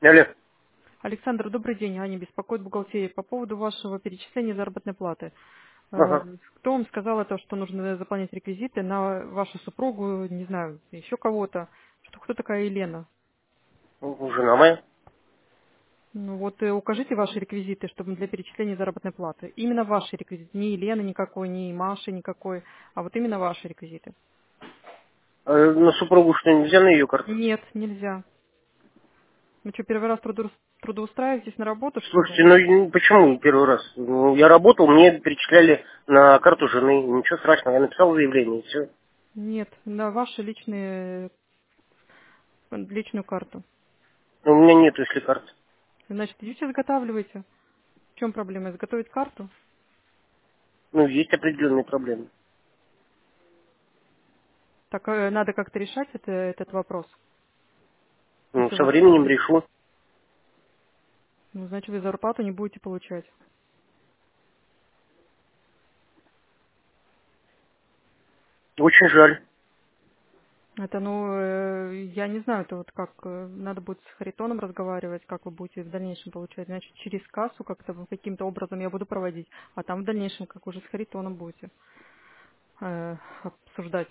Алло. Александр, добрый день. Аня беспокоит бухгалтерия по поводу вашего перечисления заработной платы. Ага. Кто вам сказал то, что нужно заполнять реквизиты на вашу супругу, не знаю, еще кого-то? Что кто такая Елена? Жена моя. Ну вот укажите ваши реквизиты, чтобы для перечисления заработной платы. Именно ваши реквизиты. Ни Елены никакой, ни Маши никакой, а вот именно ваши реквизиты. На супругу что, нельзя на ее карту? Нет, нельзя. Вы что, первый раз трудоустраиваетесь на работу, что ли? Слушайте, почему первый раз? Ну, я работал, мне перечисляли на карту жены. Ничего страшного, я написал заявление, и все. Нет, на вашу личную карту. У меня нет, если карты. Значит, идите изготавливайте. В чем проблема? Изготовить карту? Ну, есть определенные проблемы. Так надо как-то решать этот вопрос. Ну, Если у со вас, временем решу. ну, значит, вы зарплату не будете получать. Очень жаль. Это, ну, я не знаю, это вот как, надо будет с Харитоном разговаривать, как вы будете в дальнейшем получать. Значит, через кассу как-то, каким-то образом я буду проводить, а там в дальнейшем, как уже с Харитоном будете обсуждать.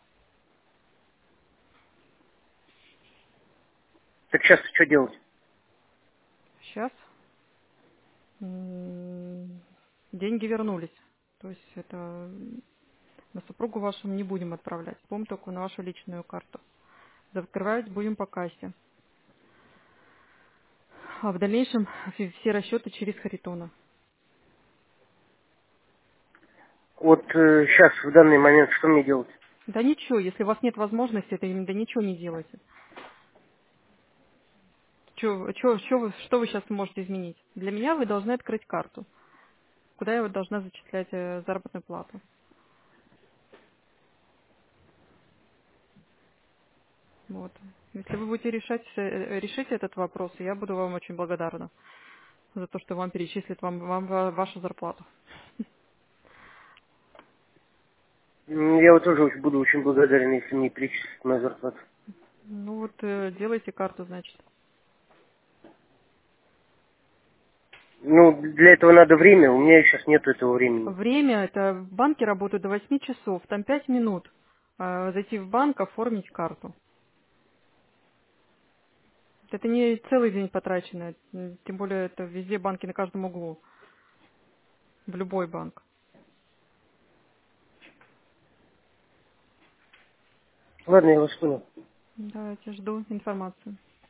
Так сейчас что делать? Сейчас деньги вернулись. То есть это на супругу вашу не будем отправлять, будем только на вашу личную карту. Закрывать будем по кассе. А в дальнейшем все расчеты через Харитона. Вот сейчас, в данный момент, что мне делать? Да ничего, если у вас нет возможности, это да ничего не делайте. Что вы сейчас можете изменить? Для меня вы должны открыть карту, куда я вот должна зачислять заработную плату. Вот. Если вы будете решить этот вопрос, я буду вам очень благодарна за то, что вам перечислят вашу зарплату. Я вот тоже буду очень благодарен, если мне перечислят мою зарплату. Ну вот делайте карту, значит. Ну, для этого надо время, у меня сейчас нет этого времени. Время, это в банке работают до 8 часов, там 5 минут. Зайти в банк, оформить карту. Это не целый день потрачено, тем более это везде банки на каждом углу, в любой банк. Ладно, я вас понял. Давайте, жду информацию.